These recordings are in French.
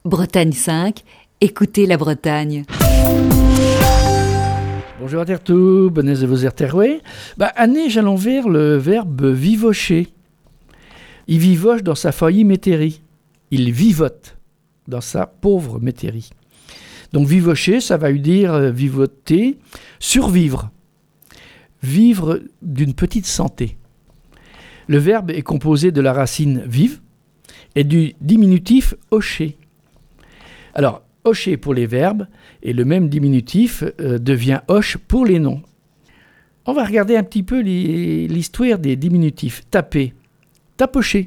Bretagne 5, écoutez la Bretagne. Bonjour à tous, bonnes de vos terroués. Année, j'allons vers le verbe vivocher. Il vivoche dans sa feuille métairie. Il vivote dans sa pauvre métairie. Donc vivocher, ça va lui dire vivoter, survivre. Vivre d'une petite santé. Le verbe est composé de la racine vive et du diminutif hocher. Alors, hocher pour les verbes et le même diminutif devient hoche pour les noms. On va regarder un petit peu l'histoire des diminutifs. Taper, tapocher.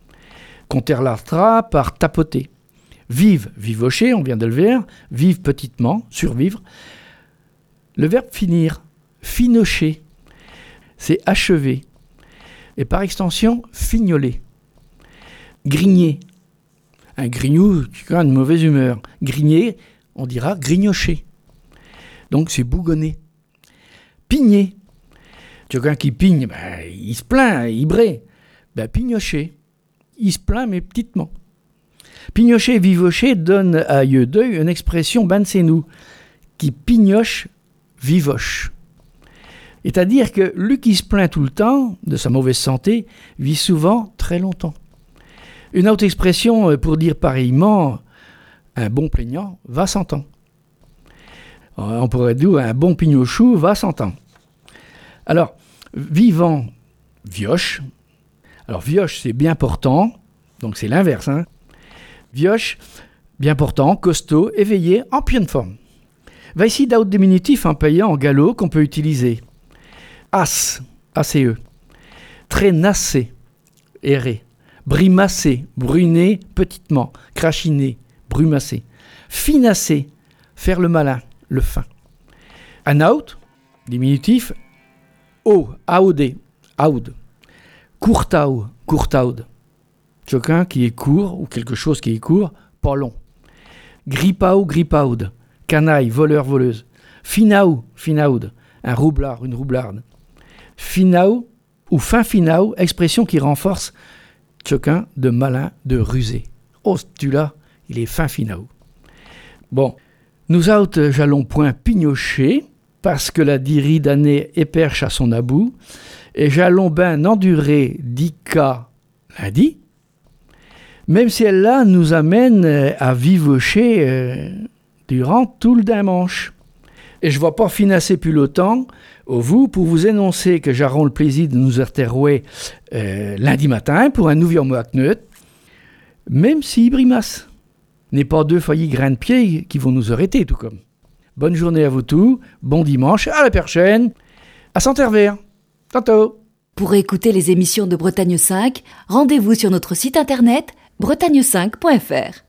Conterlatra par tapoter. Vive, vivocher, on vient de le voir. Vive petitement, survivre. Le verbe finir, finocher. C'est achever. Et par extension, fignoler. Grigner. Un grignou, tu as une mauvaise humeur. Grigner, on dira grignocher. Donc c'est bougonner. Pigner. Quelqu'un qui pigne, il se plaint, il brée. Pignocher. Il se plaint, mais petitement. Pignocher et vivocher donnent à yeux d'œil une expression bansenou qui pignoche, vivoche. C'est-à-dire que lui qui se plaint tout le temps de sa mauvaise santé vit souvent très longtemps. Une autre expression pour dire pareillement un bon plaignant va 100 ans. On pourrait dire un bon pignochou va 100 ans. Alors, vivant, vioche. Alors, vioche, c'est bien portant, donc c'est l'inverse. Vioche, bien portant, costaud, éveillé, en pleine forme. Va ici d'autres diminutifs en payant en galop qu'on peut utiliser. As, ACE. Traînasser, errer. Brimacé, bruner petitement, crachiner, brumasser. Finasser, faire le malin, le fin. Anaut, diminutif, audé, aud. Courtau, courtaud. Quelqu'un qui est court ou quelque chose qui est court, pas long. Grippau, grippaud. Canaille, voleur, voleuse. Finau, finaud. Un roublard, une roublarde. Finau ou fin finau, expression qui renforce quelqu'un de malin, de rusé. Oh, celui-là, il est fin finau. Bon, nous autres, j'allons point pignocher, parce que la diri d'année éperche à son abou, et j'allons ben endurer d'Ika lundi, même si elle-là nous amène à vivocher durant tout le dimanche. Et je ne vais pas finasser plus longtemps au vous pour vous énoncer que j'aurai le plaisir de nous retrouver lundi matin pour un nouveau mois-neut, même si Brimas n'est pas deux faillis grains de pied qui vont nous arrêter tout comme. Bonne journée à vous tous, bon dimanche, à la prochaine, à Saint-Hervé. Tantôt. Pour écouter les émissions de Bretagne 5, rendez-vous sur notre site internet bretagne5.fr.